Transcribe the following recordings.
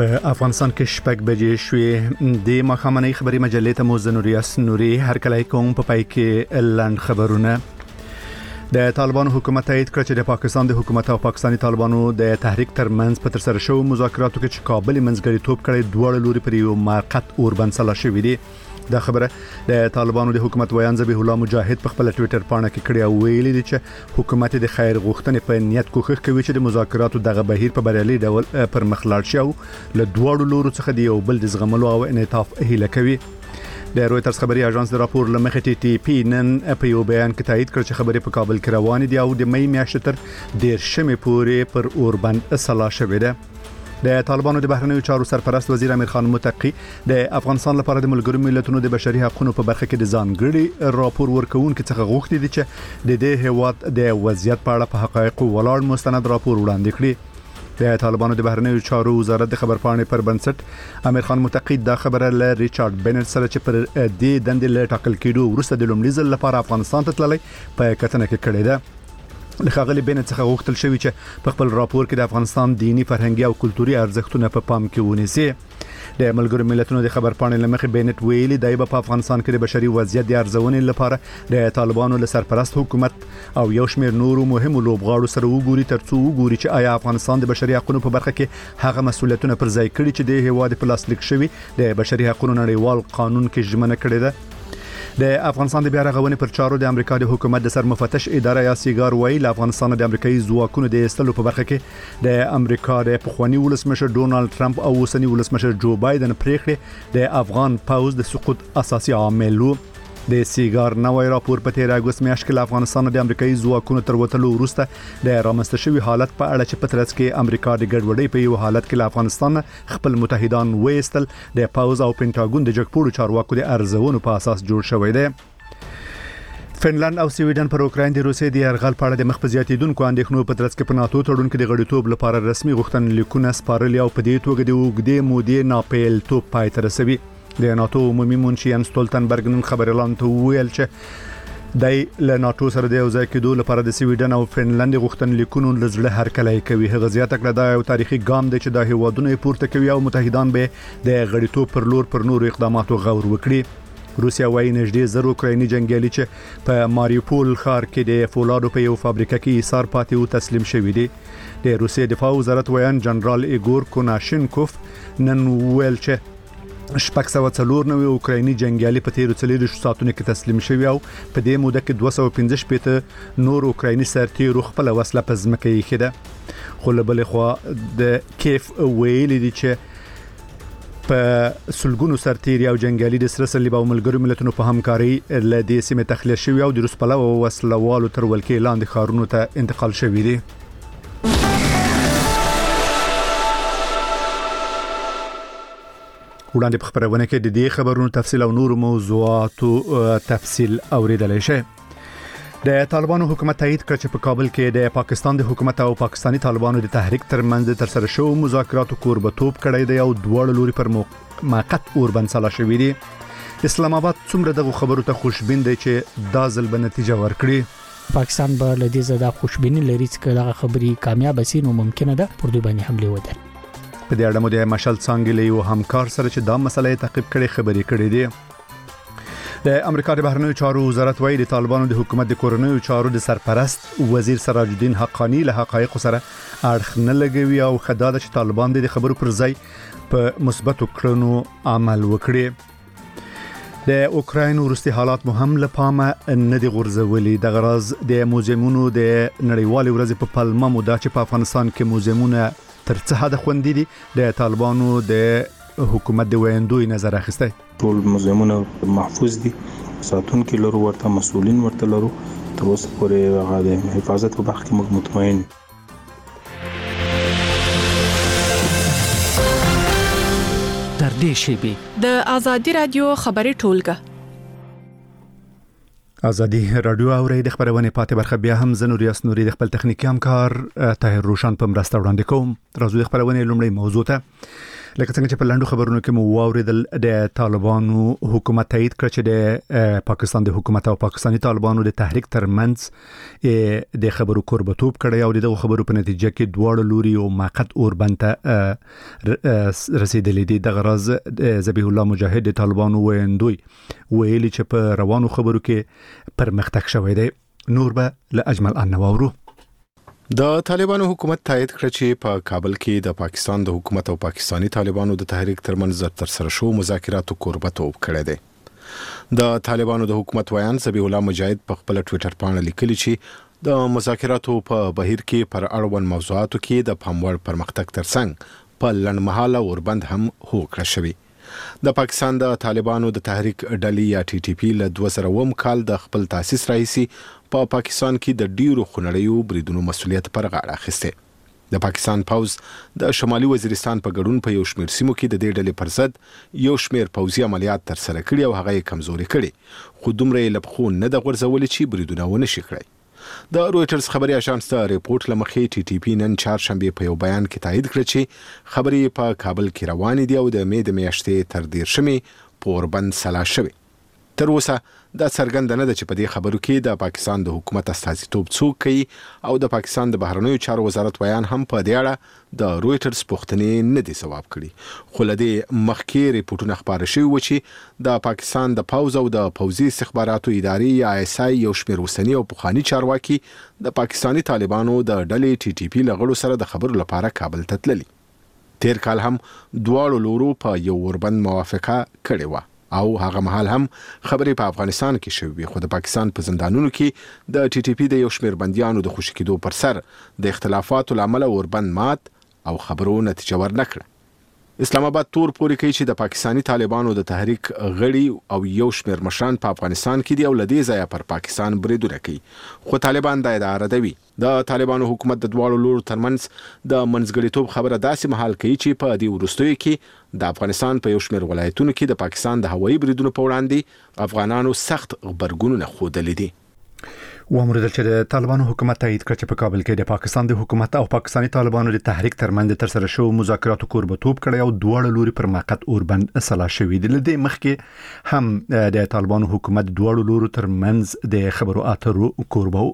په افغانستان کې شپږ بجې شوې د مخامنۍ خبري مجلې ته مو زنوریاس نوري هر کله کوم په پای کې لاند خبرونه د طالبانو حکومت تایید کړ چې د پاکستان د حکومت او پاکستاني طالبانو د تحریک ترمنځ په تر سره شو مذاکراتو کې چې کابل منځګړیتوب کړي دوه لوري پر یو موقت اوربند سلا شوې دي. دا خبره د طالبانو د حکومت ویان ذبیح الله مجاهد په خپل ټوئیټر باندې کې کړی او ویلي دي چې حکومت د خیر غوښتنې په نیت کوښښ کوي چې د مذاکراتو دغه بهیر په بریالي ډول پر مخ لاړ شي او له دوه لورو څخه د یو بل د زغملو او انعطاف هیله کوي. د رويټرز خبري اژانس د راپور لمخې ټي ټي پی نن په یو بیان کې تایید کړ چې خبري په کابل کې روان دي او د مې میاشتې تر 10 پورې پر اوربند سلا شوې ده. د طالبانو د بهرنیو چارو سرپرست وزیر امیر خان متقی د افغانستان لپاره د ملګرو ملتونو د بشري حقوقو په برخه کې د ځانګړي راپور ورکوونکو څخه غوښتي دي چې د دې هیواد د وضعیت په اړه په حقایقو ولاړ مستند راپور وړاندې کړي. د طالبانو د بهرنیو چارو وزارت د خبرپاڼې پر بنسټ امیر خان متقی دا خبره له ریچارډ بنټ سره چې پر دې دندې له ټاکل کېدو وروسته د لومړي ځل لپاره افغانستان ته تللی په کتنه کې کړې ده. لخغلی بنټ څخه غوښتل شوی چې په خپل راپور کې د افغانستان دینی فرهنګي او کلتوري ارزښتونه په پام کې ونیسي. د ملګرو ملتونو د خبرپاڼې لمخې بنټ ویلي دی په افغانستان کې د بشري وضعیت د ارزونې لپاره د طالبانو له سرپرست حکومت او یو شمېر نورو مهمو لوبغاړو سره وګوري ترڅو وګوري چې آیا افغانستان د بشري حقوقو په برخه کې هغه مسولیتونه پر ځای کړي چې د هیواد په لاس لیک شوی د بشري حقوقو نړیوال قانون کې ژمنه کړې ده. د افغانستان د بیا رغونې پر چارو د امریکا د حکومت د سرمفتش اداره یا سیګار ویل افغانستان د امریکایي ځواکونو د استلو په برخه کې د امریکا د پخوانی ولسمشر ډونالد ټرمپ او اوسنی ولسمشر جو بایدن پریکړه د افغان پوز د سقوط اساسي عامل وو. د سیګار نوې راپور په 13 اگست میاشت کې افغانستان د امریکایي ځواکونو تر وټلو وروسته د رامنځته شوی حالت په اړه چې په ترڅ کې امریکا د ګډوډۍ په یو حالت کې افغانستان خپل متحدان وېستل د پاوز او پینټاګون د جګپوړو چارواکو د ارزونو په اساس جوړ شوی دی. فنلند او سویډن پر اوکراین د روسیې د یرغل په اړه د مخ په زیاتیدونکو اندېښنو په ترڅ کې په ناتو تړون کې د غړیتوب لپاره رسمي غوښتنلیکونه سپارلي او په دې توګه د وګړي مودې ناپیلتوب پای ته رسوي. د ناتو عمومي منشي ان سټولتنبرګ نن خبر اعلان ته ویل چې د ناتو سره د یوځای کېدو لپاره د سویډن او فنلند غوښتنلیکونو لزړه هرکلی کوي. هغه زیاته کړه دا یو تاریخي ګام دی چې د هیوادونو پورته کوي او متحدان به د غړیتوب پر لور پر نورو اقداماتو غور وکړي. روسیا وايي نږدې 1000 اوکرایني جنگیالي چې په ماریوپول ښار کې د فولادو په یو فابریکه کې ایثار پاتې او تسلیم شوي دي. د روسیې دفاع وزارت ویان جنرال ایګور کوناشینکوف نن ویل چې 694 اوکرایني جنگیالي په تیرو 40 ساعتونو کې تسلیم شوي او په دې موده کې 215 نور اوکرایني سرتیرو خپل وسله په ځمکه یې خېده. خو له بلې خوا د کیف ویلي دي چې په سلګونو سرتیري او جنگیالي د سره صلیب او ملګرو ملتونو په همکاري له دې سیمې تخلیه شوي او د روس پلو او وسلوالو تر ولکې لاندې ښارونو ته انتقال شوي دي. وړاندې په خبرونه کې د دې خبرونو تفصیل او نور موضوعاتو تفصیل اوریدلای شئ. د طالبانو حکومت تایید کړ چې په کابل کې د پاکستان د حکومت او پاکستاني طالبانو د تحریک ترمنځ تر سره شو مذاکراتو کوربتوب کړی دی او دوه لوري پر موقت اوربند سلا شوی دي. اسلام آباد څومره دغه خبرو ته خوشبین دی چې دا ځل به نتیجه ورکړي. پاکستان به لدې زده خوشبینی لري چې دغه خبري کامیاب شي نو ممکنه ده پر دوی باندې حمله وکړي. په دې اړه مو د مشال څنګه له یو همکار سره چې دا مسله تعقیب کړي خبرې کړې دي. د امریکا د بهرنیو چارو وزارت وايي د طالبانو د حکومت د کورنیو چارو د سرپرست وزیر سراج الدین حقانی له حقایق سره اړخ نه لګوي او خدای چې طالبان د خبرو پر ځای په مثبت کړنو عمل وکړي. د اوکراین وروستي حالات مهم لپاره نه دي غورځولي. د غرض د موزیمونو د نړیوال ورځ په پلمه موده چې په افغانستان کې موزیمونه تر څه حد خوندې دي د طالبانو د حکومت د ویندوی نظر اخیسته. ټول موزیمونه محفوظ دي، ساتونکو لرو ورته مسؤلین ورته لرو، تر اوسه پورې هغه د حفاظت په برخه کې موږ مطمئن. تر دې شی د آزادی رادیو خبري ټولګه ازادي رادیو اوري د خبرونه پاتې برخه بیا هم زنوریاس نوري د خپل تخنیکی همکار طاهر روشن په مرسته وړاندې کوم. راځو د خبرونه لومړی موضوع ته. لکه څنګه چې په لاندو خبرونو کې مو واوریدل د طالبانو حکومت تایید کړ چې د پاکستان د حکومت او پاکستاني طالبانو د تحریک ترمنځ د خبرو کوربتوب کړی او دغه خبرو په نتیجه کې دواړه لوري او موقت اوربند ته رسیدلې دي. د غرض ذبیح الله مجاهد د طالبانو ویندوی ویلي چې په روانو خبرو کې پرمختګ شوی دی. نور به له اجمل انواورو. د طالبانو حکومت تایید کړ چې په کابل کې د پاکستان د حکومت او پاکستاني طالبانو د تحریک ترمنځ ترسره شو مذاکراتو کوربتوب کړی دی. د طالبانو د حکومت ویان ذبیح الله مجاهد په خپل ټوئیټر باندې لیکلي چې د مذاکراتو په بهیر کې پر اړوند موضوعاتو کې د پاموړ پرمختګ ترڅنګ په لنډمهاله اوربند هم هوکړه شوی. د پاکستان د طالبانو د تحریک ډلې یا ټي ټي پی له 2000 کال د خپل تاسیس راهیسي په پاکستان کې د ډیرو خونړیو بریدونو مسؤلیت پر غاړه اخیسته. د پاکستان پوز د شمالي وزیرستان په ګډون په یو شمېر سیمو کې د دې ډلې پر ضد یو شمېر پوځي عملیات ترسره کړي او هغه یې کمزوري کړي، خو دومره یې لپخو نه د غورځولې چې بریدونه ونه شي کړی. د رويټرز خبري اژانس ته ریپورت لمخې ټي ټي پی نن چهارشنبه په یو بیان کې تایید کړ چې خبري په کابل کې روان دي او د میاشتې تر 13 پوربند سلا شوی. تر اوسه دا څرګنده نه ده چې په دې خبرو کې د پاکستان د حکومت استازیتوب څوک کوي او د پاکستان د بهرنیو چارو وزارت ویان هم په دې اړه د رويټرز پوښتنې نه دي ځواب کړي. خو له دې مخکې ریپورتونه خبره شوي و چې د پاکستان د پوز او د پوزي استخباراتو ادارې یا ISI یو شمېر وسنی او پخوانی چارواکي د پاکستاني طالبانو د ډلې ټي ټي پی لغړو سره د خبرو لپاره کابل ته تللي. تیر کال هم دواړو لورو په یو وربند موافقه کړې و او هغه مهال هم خبرې په افغانستان کې شوې، خو د پاکستان په زندانونو کې د ټي ټي پی د یو شمېر بنديانو د خوشي کېدو پر سر د اختلافاتو لامل اوربند مات او خبرو نتیجه ورنکړه. اسلام آباد تور پوري کوي چې د پاکستاني طالبانو د تحریک غړي او یو شمېر مشران په افغانستان کې دي او لدې ځای پر پاکستان بریدونه کوي، خو طالبان دا ادعا ردوي. د طالبانو حکومت د دواړو لورو ترمنځ د منځګړیتوب خبره داسې مهال کوي چې په دې وروستیو کې د افغانستان په یو شمېر ولایتونو کې د پاکستان د هوایي بریدونو په وړاندې افغانانو سخت غبرګونونه ښودلي دي. وامریدل چې د طالبانو حکومت تایید کړ چې په کابل کې د پاکستان د حکومت او پاکستاني طالبانو د تحریک ترمنځ ترسره شو مذاکراتو کوربتوب کړی او دواړه لوري پر موقت اوربند سلا شوی دي. لدې مخکې هم د طالبانو حکومت دواړو لورو ترمنځ د خبرو اترو کوربو.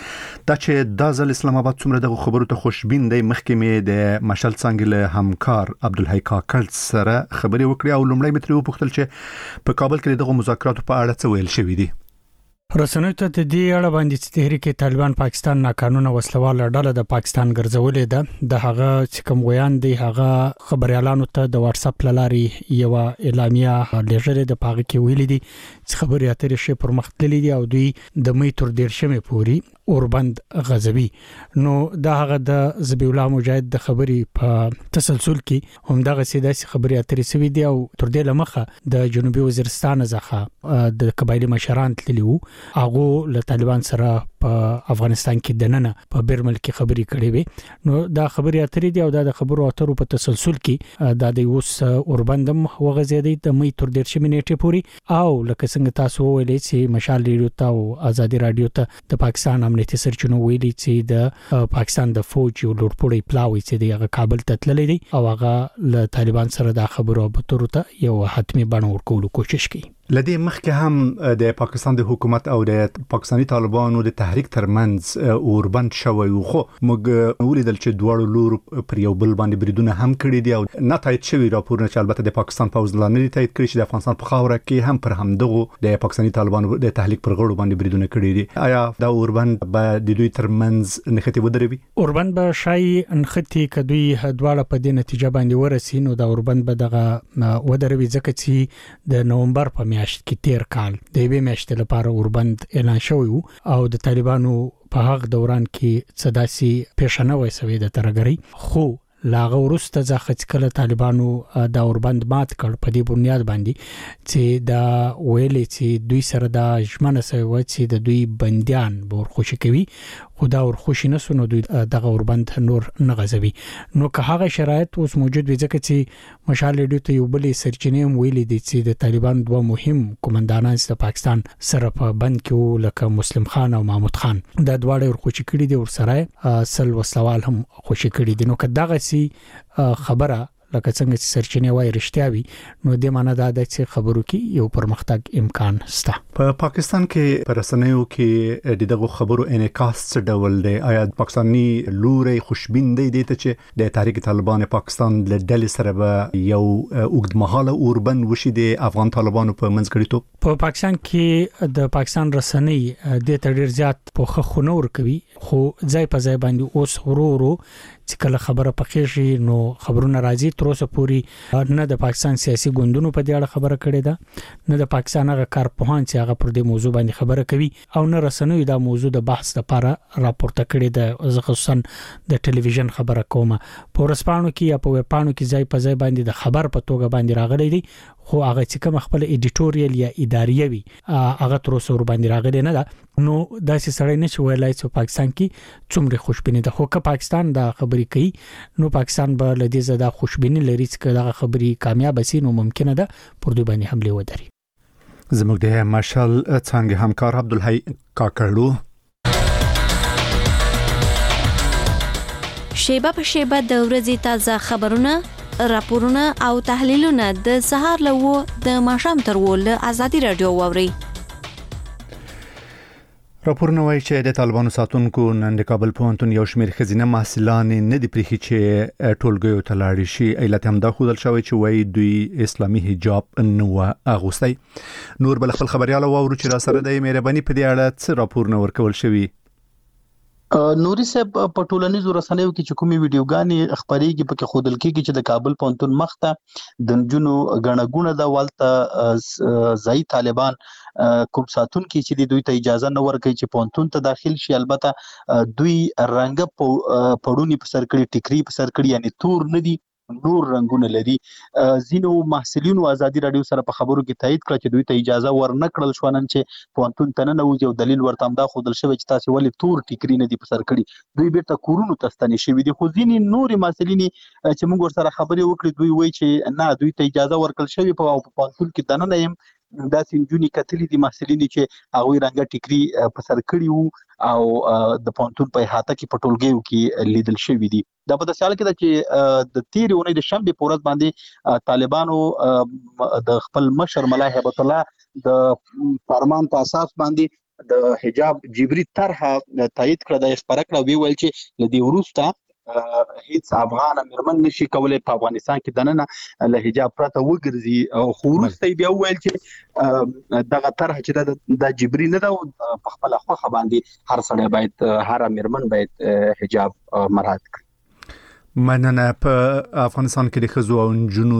دا چې د ځل اسلام آباد څومره د خبرو ته خوشبین دی، مخکې مې د مشل څنګه له همکار عبدالحی کاکل سره خبرې وکړې او لومړی مې ترې وپوښتل چې په کابل کې دغه مذاکراتو په اړه څه ویل شوی دي. رسنوي ته د دې اړه باندې چې تحریک طالبان پاکستان ناقانونه وسلواله ډله د پاکستان ګرځولې ده، د هغه چې کوم ویان دی هغه خبريالانو ته د واتس اپ لاري یو اعلامیه لږه د پاغه کې ویلي دي چې خبري اترې شي پر مخ تللي دي او دوی د مې تر 13 پوري اوربند غزوي. نو دا هغه د ذبیح الله مجاهد د خبري په تسلسل کې هم دغه سیداسي خبري اترې سوي دي او تر دې لمخه د جنوبي وزیرستان څخه د قبایلی مشران تللي وو، هغه له طالبان سره په افغانستان کې دننه په بیرمل کې خبري کړې وي. نو دا خبري اترې دي او دا د خبرو اترو په تسلسل کې د اوس اوربندم وغځېدي د مې تر 13 نیټه پوري او لکه څنګه تاسو ویلې چې مشال ریډیو ته او ازادي رادیو ته د پاکستان امنیتي سرچینو ویلي چې د پاکستان د فوج یو لوړپوړی پلاوی چې د کابل ته تللی دی او هغه له طالبان سره د خبرو اترو ته یو حتمی بڼه ورکولو کوشش کوي. لدې مخکې هم د پاکستان د حکومت او د پاکستاني طالبانو د تحریک ترمنځ اوربند شوی و، خو موږ ولیدل چې دواړو لورو پر یو بل باندې بریدونه هم کړي دي او نه تایید شوی راپورونه چې البته د پاکستان پوز لاندې تایید کړي چې د افغانستان په خاوره کې هم پر همدغه د پاکستاني طالبانو د تحریک پر غړو باندې بریدونه کړي دي. آیا دا اوربند به د دوی ترمنځ نښتې ودروي؟ اوربند به شای نښتې کدوې دواړه په دې نتیجه باندې ورسي نو دا اوربند به دغه ودروي ځکه چې د نومبر په میاشت کې تیر کال د یوې میاشتې لپاره اوربند اعلان شوی وو او د طالبانو په هغه دوران کې صداسي پیښنه وسوي د ترګری، خو لاغه ورسته ځکه کله طالبانو دا اوربند مات کړ په دې بنیاد باندې چې دا ویلې چې دوی سره دا ژمنه سوي چې د دوی بنديان بور خوشي کوي، خدا ور خوشي نه سونو دوی دغه اوربند نور نه غزوي. نو که هغه شرایط اوس موجود وي ځکه چې مشال ریډیو ته یو بلې سرچینې هم ویلي دي چې د طالبان دوه مهم کمانډانان د پاکستان سره په بند کې لکه مسلم خان او محمود خان دا دواړه ور خوشي کړي دي او سره سل وسوال هم خوشي کړي دي. نو که دغه سي خبره لکه څنګه چې سرچینې وایي رښتیا وي نو د معنی دا د خبرو کې یو پرمختګ امکان شته. په پاکستان کې پر رسنیو کې دغه خبرو انعکاس څه ډول دی؟ آیا پاکستاني لوري خوشبین دی ته چې د تحریک طالبان پاکستان له ډلې سره به یو اوږدمهاله اوربند وشي د افغان طالبانو په منځګړیتوب؟ په پاکستان کې د پاکستان رسنۍ د تډیر زیات په خونه ور کوي خو ځای په ځای باندې اوس ورو چې کله خبره پخېږي نو خبرونه راځي. تر اوسه پورې نه د پاکستان سیاسي ګوندونو په دې اړه خبره کړې ده نه د پاکستان هغه کارپوهان چې هغه پر دې موضوع باندې خبره کوي او نه رسنوي دا موضوع د بحث لپاره راپورته کړې ده. خصوصا د ټلویزیون خبره کومه په ورسپانو کې یا په وپانو کې ځای په ځای باندې د خبر په توګه باندې راغلي دي خو هغه چې کوم خپل ایډیټوریال یا اداریه وي هغه تر اوسه ور باندې راغلي نه ده. نو دا چې سړی نشي ویلای چې پاکستان کې څومره خوشبیني ده خو که پاکستان دا خبرې کوي نو پاکستان به لدې زده خوشبیني لري چې دا خبرې کامیاب شي نو ممکنه ده پر دوی باندې حمله ودري. زموږ د مشال څنګه همکار عبدالحی کاکړو شیبه په شیبه د ورځې تازه خبرونه راپورونه او تحلیلونه د سهار لوو د ماښام تر ول ازادي رادیو ووري. راپورونه وايي چې د طالبانو ساتونکو نن د کابل پوهنتون یو شمېر ښځینه محصلان نه دي پریښي چې ټولګیو ته لاړ شي. علت هم دا ښودل شوی چې وايي دوی اسلامي حجاب نه و اغوستی. نور بل خپل خبريال وورو چې را سره د مهرباني په دې اړه څه راپورونه ورکول شوی. نوري صاحب په ټولنیزو رسنیو کې چې کومې ویډیوګانې خبرېږي پکې خودل کېږي چې د کابل پوهنتون مخته د نجونو غڼګونه د والته ځای طالبان کوم ساتونکو چې دوی ته اجازه نه ورکړي چې پوهنتون ته داخل شي. البته دوی رنګ پړونی په سر کړی ټیکری په سر کړی یعنی تور نه دي نور رنگونه لري. زینو محصلینو ازادي رادیو سره په خبرو کې تایید کړ چې دوی ته اجازه ورنکړل شو نن چې پوهنتون ته نه وځي او دلیل ورته هم دا خودل شوی چې تاسو ولې تور ټیکری نه دي په سر کړی. دوی بیرته کورونو ته ستنې شوی دي خو ځینې نور محصلین چې موږ سره خبرې وکړې دوی وایي چې نه دوی ته اجازه ورکړل شوی په پوهنتون کې دننه يم دا سنجونی کتلې دي محصلین چې هغه رنګه ټیکری په سر کړی وو او د پوهنتون په احاطه کې پټولګیو کې لیدل شوی دي. دا په داسې حال کې چې د تیرې اونۍ د شنبه په ورځ باندې طالبانو د خپل مشر ملا هیبت الله د فرمان په اساس باندې د حجاب جبري طرح تایید کړ د خبره کړ ویل چې لدی وروسته هیڅ افغان مرمن نشي کولای په افغانستان کې دننه له حجاب پرته وګرځي او خورسته بیا ویل چې دغه طرح چې د جبري نه ده په خپل خوخه باندې هر سړی باید هر مرمن باید حجاب مراعات کړي. مننه. په افغانستان کې د ښځو او نجونو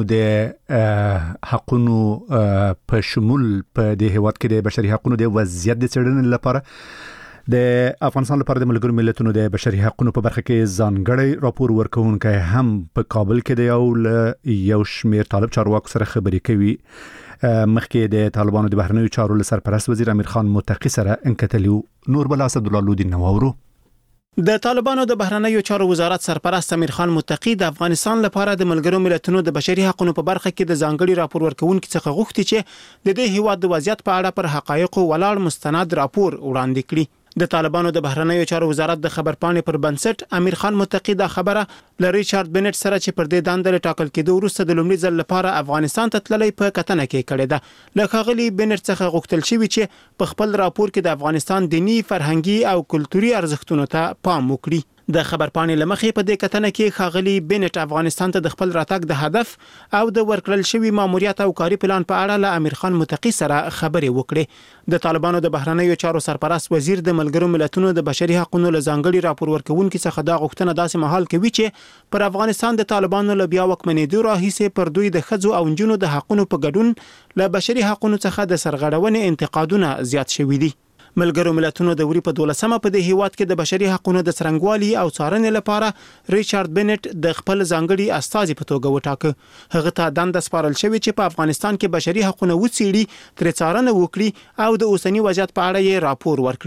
د حقونو په شمول په د هیواد کې د بشري حقونو د وضعیت د څېړنې لپاره د افغانستان لپاره د ملګرو ملتونو د بشري حقونو په برخه کې ځانګړی راپور ورکوونکی هم په کابل کې د یو شمېر طالب چارواکو سره خبرې کوي. مخکې د طالبانو د بهرنیو چارو سرپرست وزیر امیر خان متقی سره انکتلیو. نور بل اسد الله لودین نوورو. د طالبانو د بهرنیو چارو وزارت سرپرست امیر خان متقی د افغانستان لپاره د ملګرو ملتونو د بشري حقوقو په برخه کې د ځانګړي راپور ورکوونکو څخه غوښتي چې د دې هیواد د وضعیت په اړه پر حقایقو ولاړ مستند راپور وړاندې کړي. د طالبانو د بهرنیو چارو وزارت د خبرپاڼې پر بنسټ امیر خان متقی دا خبره ل ریچارډ بنټ سره چې پر دې داندل ټاکل کېدو وروسته د لومړي ځل لپاره افغانستان ته تللی په کتنه کې کړې ده. لکه غلي بنټ څخه غوښتل شوی چې په خپل راپور کې د افغانستان دینی فرهنګي او کلتوري ارزښتونو ته پام وکړي. د خبرپاڼې لمخې په دې کتنه کې خاغلی بنټ افغانستان ته د خپل راتګ د هدف او د ورکړل شوی ماموریت او کاري پلان په اړه له امیر خان متقی سره خبرې وکړې. د طالبانو د بهرنیو چارو سرپرست وزیر د ملګرو ملتونو د بشري حقوقو له ځانګړي راپور ورکوونکو څخه دا غوښتنه داسې مهال کوي چې پر افغانستان د طالبانو له بیا وکمنېدو راهیسې پر دوی د ښځو او نجونو د حقوقو په ګډون له بشري حقوقو څخه د سرغړونې انتقادونه زیات شوي دي. ملګرو ملتونو د وری په 12مه په دې هیواد کې د بشري حقوقو د څرنګوالي او څارنې لپاره ریچارډ بنټ د خپل ځانګړي استازي په توګه وټاکه. هغه ته دنده سپارل شوې چې په افغانستان کې بشري حقوقو وڅېړي، تر څارنه وکړي او د اوسنی وضعیت په اړه یې راپور ورکړي.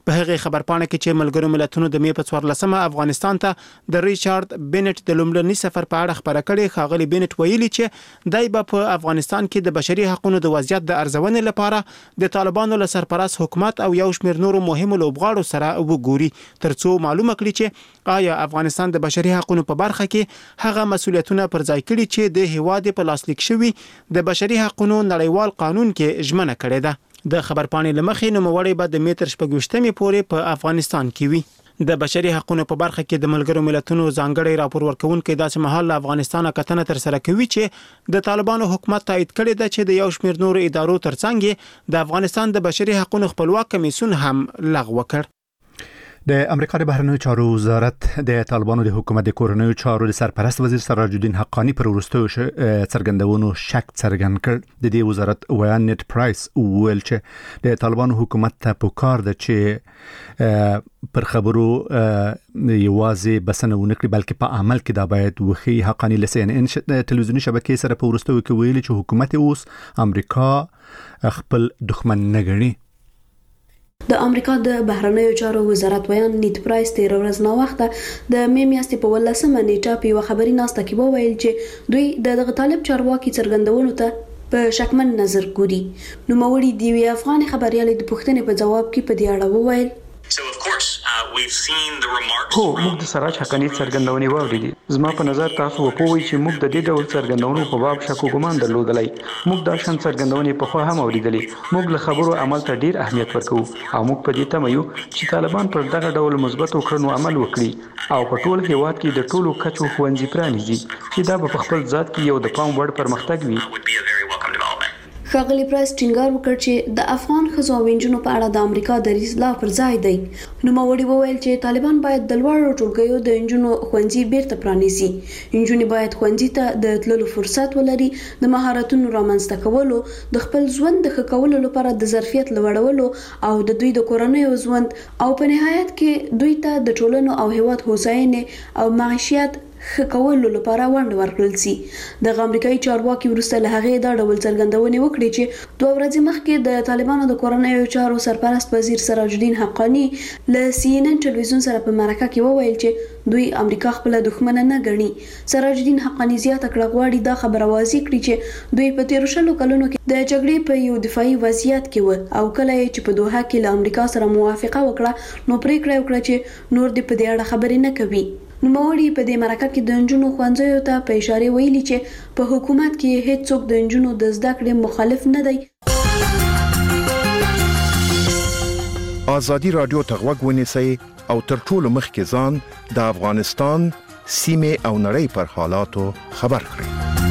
په هغه خبرپاڼه کې چې ملګرو ملتونو د مې په 14 افغانستان ته د ریچارډ بینټ د لومړني سفر په اړه خبره کړې. ښاغلي بینټ ویلي چې دای په افغانستان کې د بشري حقوقو د وضعیت د ارزونې لپاره د طالبانو له سرپرست حکومت او یو شمېر نورو مهمو لوبغاړو سره وګوري ترڅو معلومه کړي چې آیا افغانستان د بشري حقوقو په برخه کې هغه مسؤلیتونه پر ځای کړي چې د هیواد په لاسلیک شوی د بشري حقوقو نړیوال قانون کې ژمنه کړې ده. د خبرپاڼې لمخې نوموړی به د متر شپږوشتمې پورې په افغانستان کې وي. د بشري حقوقو په برخه کې د ملګرو ملتونو ځانګړي راپور ورکونکي داسې مهال له افغانستان کتنه تر سره کوي چې د طالبانو حکومت تایید کړی ده چې د یو شمېر نورو ادارو ترڅنګ د افغانستان د بشري حقوقو خپلواک کمیسیون هم لغوه کړ. د امریکا د بهرنیو چارو وزارت د طالبانو د حکومت د کورنیو چارو د سرپرست وزیر سراج الدین حقانی پر وروستیو څرګندونو شک څرګند کړ. د دې وزارت ویان نیټ پرایس ویل چې د طالبانو حکومت ته پکار ده چې پر خبرو یوازې بسنه ونه کړي بلکې په عمل کې دا باید وخی. حقانی له CNN تلویزیونی شبکې سره په وروستیو کې ویلي چې حکومت اوس امریکا خپل دښمن نه ګڼي. د امریکا د بهرنیو چارو وزارت ویان نیټ پرایس تیر ورځ نو وخت د مې میاشتې په 18 نیټه په خبري ناسته کې وویل چې دوی د طالب چارواکي څرګندونو ته په شکمن نظر ګوري. نو موري دی وی افغان خبريالي د پښتنې په جواب کې په دې اړه وویل هو موږ د سراج حقانی څرګندونې واوریدې. زما په نظر تاسو وپوي چې موږ د دې ډول څرګندونو په باب شک او ګمان درلودلای. موږ دا شان څرګندونې په خو هم اوریدلې. موږ له خبرو عمل ته ډیر اهمیت ورکوو او موږ په دې تمه یو چې طالبان پر دغه ډول مثبت کړنو عمل وکړي او په ټول هیواد کې د ټولو کچو ښوونځي پرانیزي چې دا په خپل ذات کې یو د پام وړ پرمختګ وي. ښاغلي پرایس ټینګار وکړ چې د افغان ښځو او نجونو په اړه د امریکا دریځ لا پر ځای دی. نو موري وویل چې طالبان باید د لوړو ټولګیو د نجونو ښوونځي بیرته پرانیزي. نجونې باید ښوونځي ته د تللو فرصت ولري، د مهارتونو رامنځته کولو، د خپل ژوند د ښه کولو لپاره د ظرفیت لوړولو او د دوی د کورنیو ژوند او په نهایت کې دوی ته د ټولنو او هیواد هوساینې او معیشت ښه کولو لپاره ونډه ورکړل شي. د امریکایي چارواکي وروسته له هغې دا ډول څرګندونې وکړې چې 2 ورځې مخکې د طالبانو د کورنیو چارو سرپرست وزیر سراج الدین حقانی له CNN ټلویزیون سره په مرکه کې وویل چې دوی امریکا خپل دښمن نه ګڼي. سراج الدین حقانی زیاته کړه غواړي دا خبره واضح کړي چې دوی په 13 کلونو کې د جګړې په یو دفاعي وضعیت کې و او کله چې په دوحه کې له امریکا سره موافقه وکړه نو پریکړه وکړه چې نور د په دې اړه خبرې نه کوي. نو موري په دې مرکه کې د نجونو ښوونځیو ته په اشاره ویلي چې په حکومت کې هیڅ څوک د نجونو د زده کړې مخالف نه دی. ازادي رادیو ته غوږ ونیسئ او تر ټولو مخکې ځان د افغانستان سیمه او نړۍ پر حالاتو خبر کړئ.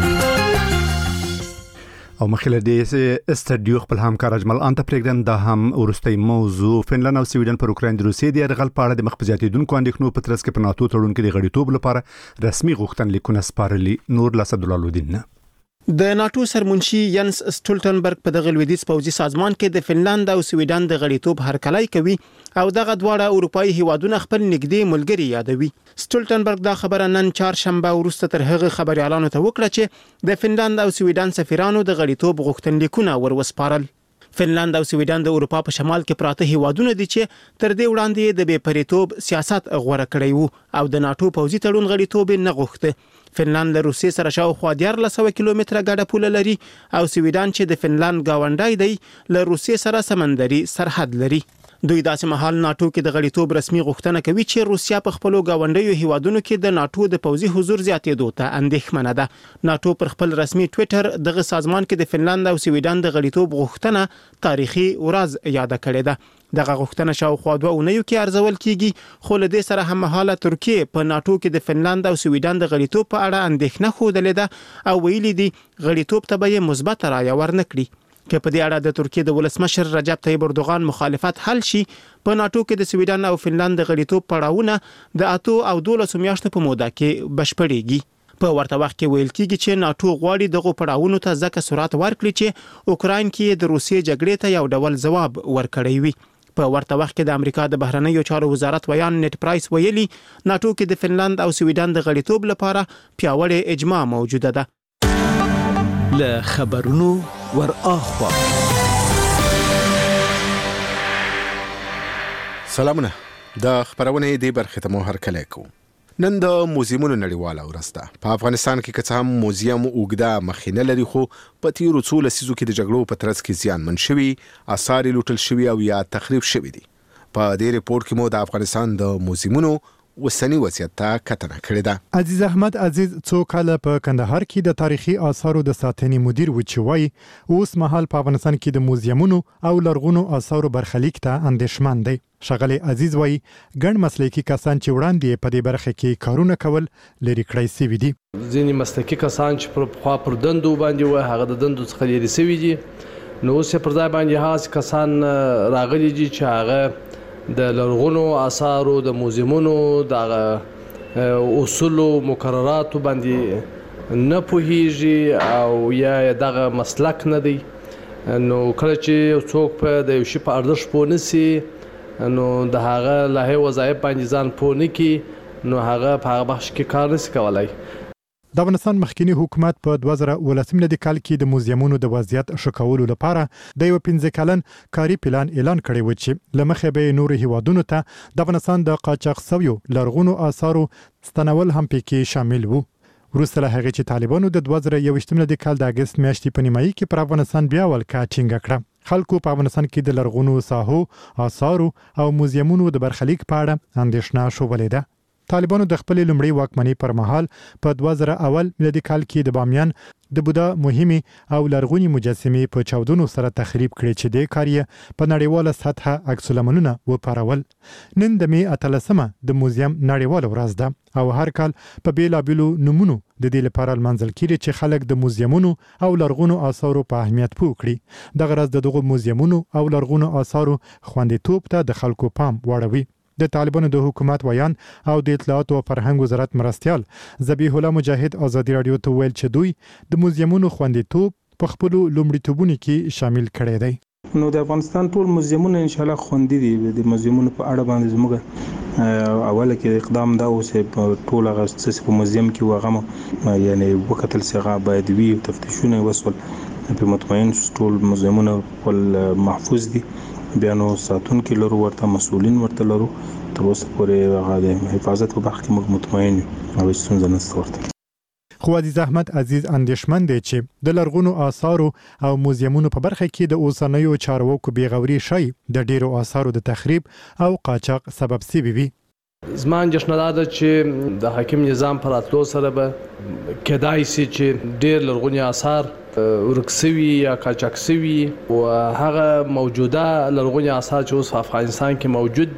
او مخله دې استډیو خپل همکار اجمل انت پرېږدم دا هم ورستۍ موضوع فنلند او سویډن پر اوکراین د روسیې د یرغل په اړه د مخبزیاتیدونکو اندېښنو په ترڅ کې په ناتو تړون کې د غړیتوب لپاره رسمي غوښتنلیکونه سپارلي. نور لاس عبدالله د ناتو سرمنشي ینس سټولټنبرګ په دغه لویدیځ پوځي سازمان کې د فنلند او سویډن د غړیتوب هرکلی کوي او دغه دواړه اروپאי هیوادونه خپل نږدې ملګري یادوي. سټولټنبرګ دا خبره نن چهارشنبه وروسته تر هغه خبريالانو ته وکړه چې د فنلند او سویډن سفیرانو د غړیتوب غوښتنلیکونه وروسپارل. فنلند او سویډن د اروپا په شمال کې پراته هیوادونه دي چې تر دې وړاندې د بې پریتوب سیاست غوړه کړی وو او د ناتو پوځي تړون غړیتوب نه غوښته. فنلند له روسیې سره شاوخوا 1400 کیلومتره ګډه پوله لري او سویډن چې د فنلند گاونډی دی له روسیې سره سمندري سرحد لري. دوی داسې مهال ناتو کې د غړیتوب رسمي غوښتنه کوي چې روسیا په خپل گاونډیو هیوادونو کې د ناتو د پوځي حضور زیاتېدو ته اندېښمنه ده. ناتو پر خپل رسمي ټوئیټر دغه سازمان کې د فنلند او سویډن د غړیتوب غوښتنه تاریخي ورځ یاد کړې ده. دغه غوښتنه شاوخوا 2 اونیو کې ارزول کیږي خو له دې سره هم مهاله ترکیه په ناتو کې د فنلند او سویډن د غړیتوب په اړه اندېښنه خوده ده او ویلي دي غړیتوب ته به مثبت رایه ورنکړي. که په دې اړه د ترکیه د ولسمشر رجب طیب اردوغان مخالفت حل شي په ناتو کې د سویډن او فنلند د غړیتوب پړاوونه د 8 او 12 میاشتو په موده کې بشپړېږي. په ورته وخت کې ویل کیږي چې ناتو غواړي دغه پړاوونو ته ځکه سرعت ورکړي چې اوکراین کې د روسیې جګړې ته یو ډول ځواب ورکړی وي. په ورته وخت کې د امریکا د بهرنیو چارو وزارت ویان نیټ پرایس ویلي ناتو کې د فنلند او سویډن د غړیتوب لپاره پیاوړې اجماع موجوده ده. له خبرونو ور اخوا سلامونه د خبرونه دی برخه ته مو هرکلی کو. نن د موزیمونو نړیواله ورځ ده. په افغانستان کې که څه هم موزیم اوږده مخینه لري خو په تیرو څو لسیزو کې د جګړو په ترڅ کې زیانمن شوي، آثار لوټل شوي او یا تخریب شوي دي. په دې ریپورت کې مو د افغانستان د موزیمونو وسنی وضعیت ته کتنه کړې ده. عزیز احمد عزیز څو کاله په کندهار کې د تاریخي آثارو د ساتنې مدیر و چې وایي اوس مهال په افغانستان کې د موزیمونو او لرغونو آثارو برخلیک ته اندېښمن دی. ښاغلی عزیز وایي ګڼ مسلکي کسان چې وړاندې په دې برخه کې کارونه کول لري کړی سوي دي. ځینې مسلکي کسان چې پر پخوا پر دندو باندې و هغه د دندو څخه لري سوي دي، نو اوس پر ځای باندې هغه کسان راغلي دي چې هغه د لرغونو آثارو د موزیمونو د اصول او مقرراتو باندې نه پوهیږي او یا دغه مسلک نه دی. نو کله چې څوک په د یو شي په ارزښت پوه نشي نو د هغه له وظایف باندې ځان پوه نه کړي نو هغه په هغه بخش کې کار نشي کولای. د افغانستان مخکنی حکومت په 2018 میلادي کال کې د موزیمونو د وضعیت ښه کولو لپاره د یو 15 کلن کاري پلان اعلان کړی و چې لمخې به نور هیوادونو ته د افغانستان د قاچاق شویو لرغونو آثارو ستنول هم پکې شامل وو. وروسته له هغې چې طالبانو د 2021 میلادي کال د اگست میاشتې په نیمایي کې پر افغانستان بیا ولکه ټینګه کړه، خلکو په افغانستان کې د لرغونو ساحو، آثارو او موزیمونو د برخلیک په اړه اندېښنه شوولې ده. طالبانو د خپل لومړی واکمنۍ پر مهال په 2001 میلادي کال کې د بامیان د بودا مهمه او لرغونی مجسمې په چاودنو سره تخریب کړي چې د کاریه په نړیواله سطحه عکس العملونه وپارول. نن د می 13مه د موزیم نړیواله ورځ ده او هر کال په بیلابیلو نمونو د دې لپاره منځل کیږي چې خلک د موزیمونو او لرغونو آثارو په اهمیت پوه کړي. دغه ورځ د دغو موزیمونو او لرغونو آثارو خوندیتوب ته د خلکو پام واړوي. د طالبانو د حکومت ویان او د اطلاعات او فرهنګ وزارت مرستيال ذبیح الله مجاهد ازادي رادیو ته ویل چې دوی د موزیمونو خوندیتوب په خپل لومړیتوبونو کې شامل کړي دي. نو د افغانستان ټول موزیمونه ان شاء الله خوندي دي. د موزیمونو په اړه باندې زموږ اوله کې اقدام دا اوسه په ټول هغه په موزیم کې وغه یعنی وکتل څنګه باید وی تفتیشونه وسول په مطمئن ټول موزیمونه خپل محفوظ دي. بیا نو ساتون کې لرو ورته مسؤلین ورته لرو تر اوسه پورې هغه د حفاظت په بخ کې موږ مطمئن یو او څنګه نشته ورته. خو عزیز احمد عزیز اندېښمن دی چې د لرغونو آثارو او موزیمونو په برخه کې د اوسنیو چارواکو بیغوري شي د ډیرو آثارو د تخریب او قاچاق سبب سوي وي. زما اندېښنه ده چې د حاکم نظام پر راتلو سره به کېدای شي چې ډیر لرغوني آثار ورکسوي یا قاچاق سوي او هغه موجوده لرغوني آثار چې اوس په افغانستان کې موجود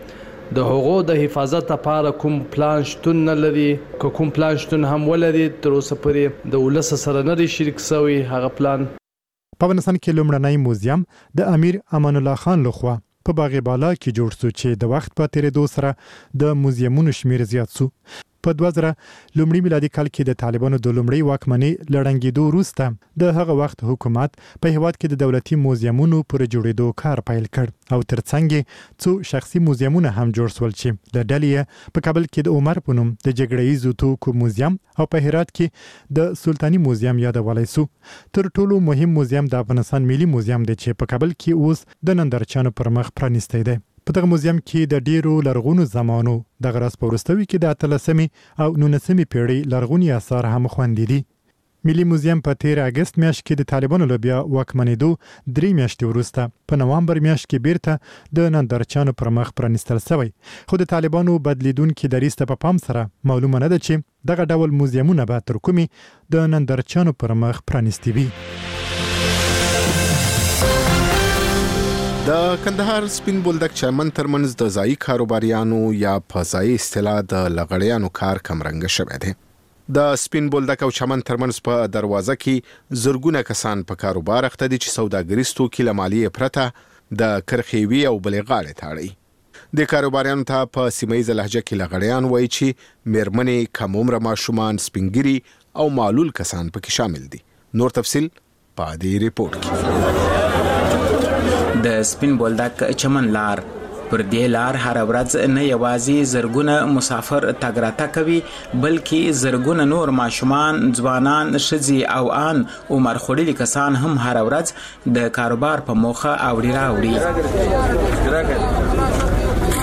دي د هغو د حفاظت لپاره کوم پلان شتون نه لري. که کوم پلان شتون هم ولري تر اوسه پورې د ولس سره نه شریک شوی هغه پلان. په افغانستان کې لومړنی موزیم د امیر امان الله خان لخوا په باغ بالا کې جوړ شو چې د وخت په تیریدو سره د موزیمونو شمیر زیات شو. په 2000 لومړی میلادي کال کې د طالبانو د لومړی واکمنۍ لړنګېدو وروسته د هغه وخت حکومت په هیواد کې د دولتي موزیمونو پر جوړېدو کار پیل کړ او ترڅنګ څو شخصي موزیمونه هم جوړ شول چې د ډلې په کابل کې د عمر په نوم د جګړې ییزو توکو موزیم او په هرات کې د سلطاني موزیم یادولای شو. تر ټولو مهم موزیم د افغانستان ملي موزیم دی چې په کابل کې اوس د نندارچیانو پر مخ پرانیستی دی. په دغه موزیم کې د ډیرو لرغونو زمانو د غرس په وروستوي کې د 13مې او 19مې پیړۍ لرغوني آثار هم خوندي دي. ملي موزیم په 13 اگست میاشت کې د طالبانو له بیا واکمنېدو 3 میاشتې وروسته په نوامبر میاشت کې بیرته د نندارچیانو پر مخ پرانیستل شوی. خو د طالبانو بدلیدونکو دریځ ته په پام سره معلومه نه ده چې دغه ډول موزیمونه به تر کومې د نندارچیانو پر مخ پرانیستي وي. د کندهار سپین بولدک چمن ترمنځ د ځایي کاروباریانو یا په ځایي اصطلاح د لغړیانو کار کمرنګ شوی دی. د سپین بولدک او چمن ترمنځ په دروازه کې زرګونه کسان په کاروبار اخته دي چې سوداګریز توکي له مالیې پرته د کرخېوي او بلې غاړې تاړي. د کاروباریانو ته په سیمایي لهجه کې لغړیان وایي چې میرمنې، کم عمره ماشومان، سپینګری او معلول کسان پکې شامل دي. نور تفصیل په دې ریپورت کې. د سپین بولدک چمن لار پر دې لار هر ورځ نه یوازې زرګونه مسافر تګ راتګ کوي بلکې زرګونه نور ماشومان، ځوانان، ښځې او ان عمر خوړلي کسان هم هر ورځ د کاروبار په موخه اوړي راوړي.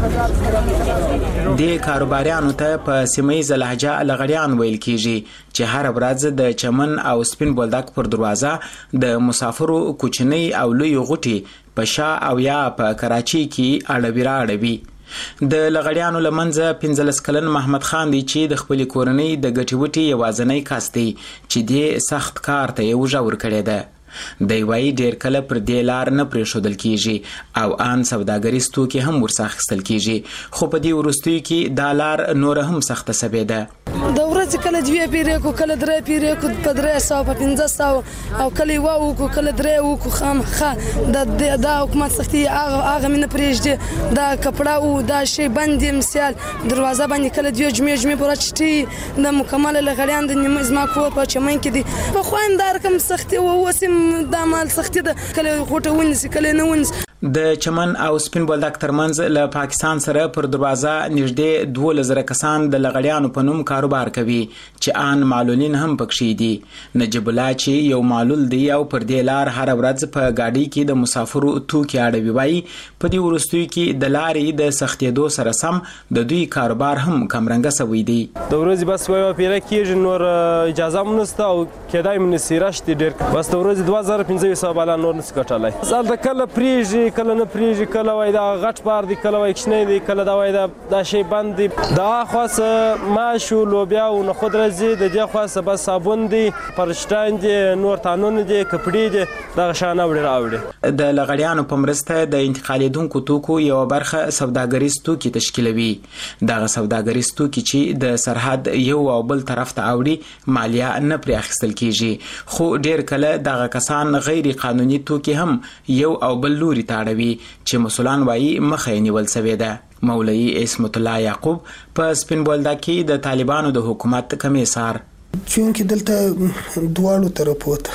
د کاروباریانو ته په سیمه‌یزه لهجه لغړیان ویل کیږي چې هر ورځ د چمن او سپین بولدک پر دروازه د مسافرو کوچنی او لوی غوټي په شا او یا په کراچي کې اړوي د لغړیانو لمنځه 15 کلن محمد خان دی چې د خپل کورنۍ د ګټي وټي یوازنۍ کس دی چې د سخت کار ته یو ژور کړی ده د وای ډیر کله پر دې لار نه پرېښودل کیږي او ان سوداګریز توکي هم ورساخستل کیږي خو په دې ورستوي کې د لار نور هم سخته سبې ده د ورځ کله دوی پیری کو کله درې پیری کو په 300 په 500 او کله واو کو کله درې وو خامخه د حکومت سختي هغه من پرېږدي دا کپڑا او دا شی باندې مثال دروازه باندې کله دوی جمعې پرچتي د مکمل لغړیان د نیمه زما کور په چمن کې دي په خواندار کوم سختي او وسم د مال سختي ده کله غوټه ونس کله نه ونس د چمن او سپین بولدک ترمنځ له پاکستان سره پر دروازه نږدې 2000 کسان د لغړیانو په نوم کاروبار کوي چې ان معلولین هم پکښې دي نجیب الله چې یو معلول دی او پر دې لار هر ورځ په گاډي کې د مسافرو توکي اړوي وای په دې ورستوي کې د لارې د سختېدو سره سم د دوی کاروبار هم کمرنګه سوي دي د ورځې بس وای پیره کېږي نور اجازه مونسته او کېدای منسیرشت ډېر بس د ورځې 2500 بالا نور نس کټلای زال د کله پریږي کله نه پریږي کله وای دا غټ بار دی کله وای کښنه دی کله دا وای دا شی بند دی دا خاصه ماشو لوبیا او نه خود راځي د دې خاصه بس صابون دی پرشتان دی نور تانون دی کپړې دی دا شانه وړي راوړي د لغړیانو په مرسته د انتقالیدونکو توکو یو برخه سوداګریز توکي تشکیلوي دغه سوداګریز توکي چې د سرحد یو او بل طرف ته اوړي مالیه نه پرې اخیستل کیږي خو ډیر کله دغه کسان غیر قانوني توکي هم یو او بل لوري ته اړوي چې مسولان وایي مخه نیول سوی ده مولوی اسمت الله یعقوب په سپین بولدک کې د طالبانو د حکومت کمیسار چونکه دلته دواړو طرفو ته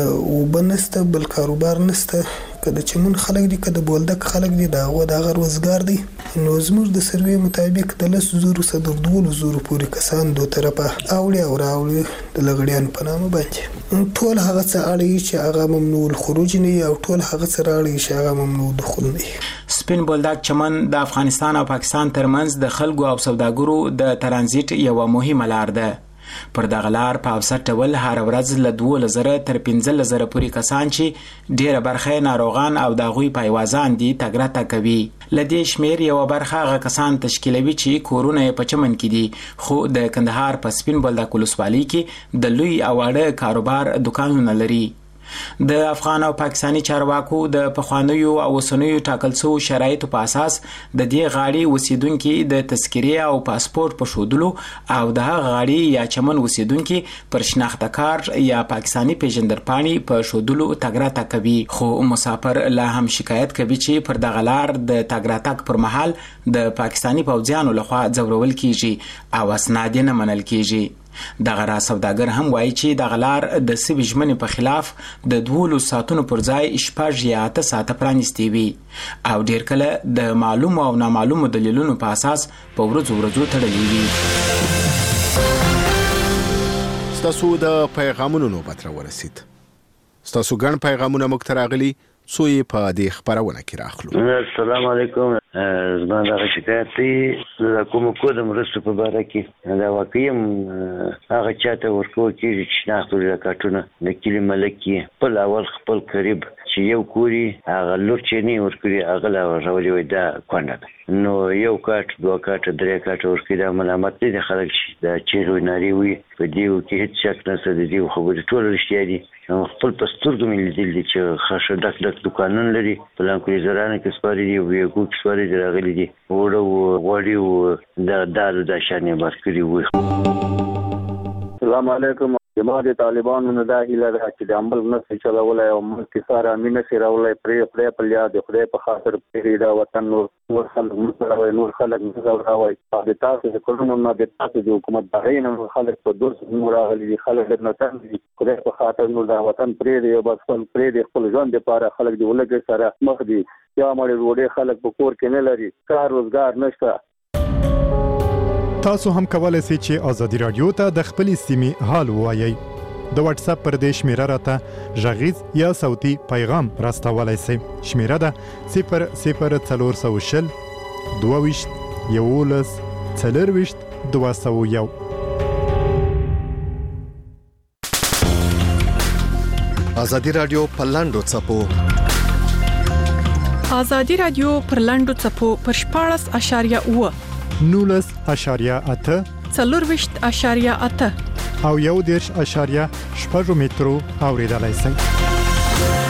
وبنسته بل کاروبار نسته کله چې مون خلک دي کله بولدک خلک دي دا غر وزګار دي نو زموږ د سروې مطابق د 10,000 صدر 2,000 پورې کسان دوه طرفه اوړي او راوړي د لغړیانو په نامه باندې ټول هغه څه اړي چې هغه ممنوع الخروج نه او ټول هغه څه اړي چې هغه ممنوع دخول نه سپین بولدک چمن د افغانستان او پاکستان ترمنځ د خلکو او سوداګرو د ترانزیت یو مهمه لار ده پر دغه لار په اوسط ډول هر ورځ له 2000 تر 15000 پورې کسان چې ډیره برخه ناروغان او د غوي پایوازان دي تګرته کوي لدې شمیر یو برخه هغه کسان تشکیلوي چې کورونه په چمن کې دي خو د کندهار په سپین بولدک ولسوالۍ کې د لوی او اړه کاروبار دکانونه لري د افغان او پاکستاني چارواکو د پخوانیو او وسنیو ټاکل شوو شرایطو په اساس د دې غاړي اوسیدونکو د تذکرې او پاسپورت په شودلو او د غاړي یا چمن اوسیدونکو پر شناخته کارت یا پاکستاني پیژندرپاڼې په شودلو تګراتک کوي خو مسافر لا هم شکایت کوي چې پر دغه لار د تګراتک پر مهال د پاکستاني پوځیانو لخوا ځورول کیږي او اسناد نه منل کیږي دغه را سوداګر هم وایي چې د غلار د سوي ژمنې په خلاف د 12 ساعتونو پر ځای 8 ساعته پرانیستي وي او ډیر کله د معلوم او نامعلوم دلیلونو په اساس په ورځو تړلي وي ستاسو د پیغامونو نوبت را ورسید ستاسو ګڼ پیغامونه مو تراغلي سوی په دې خبرونه کې راخلو السلام علیکم زما د شکایت دی د کوم کودم رسو په باره کې دا واقعي هغه چاته ورکو کېږي چې شناخت لري کارتونه د کلی ملکی خپل اول خپل قریب چې یو کوري هغه لور چې نه ورکړي هغه لا راولي وي دا کونډه نو یو کارت دوه کارت درې کارت ورکړي دا ملامت دي خلک چې دا چیرې ناری وي په دې کې هیڅ شک نشته د دې خبرې ټول رښتیا دي خپل پسترګو مې لیدل دي چې خاصه ډک دکانونه لري پلان کوي زرانه کې سپاري دي وی کو سپاري دي راغلي دي وړو غوړي دا د شانې ورکړي وي السلام علیکم جماعت طالبانو نه دا هیله ده چې د عمل نشي چلولای او ملک سره امینه سره ولای پرې په یاد خدای په خاطر پرې دا وطن نور خلک مسلوي نور خلک مسلوي او د تاسو د کلونو نه د تاسو د حکومت دغې نه خلک په دوس نور غلي خلک د نتن خدای په خاطر نور دا وطن پرې دی او بس پرې خپل ژوند لپاره خلک دی ولګي سره مخ دي یا مړ وړي خلک په کور کې نه لري کار روزګار نشته تاسو هم کولای شئ چې ازادي رادیو ته د خپل سیمې حال ووایي د واتس اپ پر دې شمیره راته ژغیز یا صوتي پیغام راستولای شئ شمیره ده 00400 22 11 40 201. ازادي رادیو پلاندو چپو ازادي رادیو پرلندو چپو پر 14.8 19.8 40.8 او 1.8 مترو اوریدلای شئ.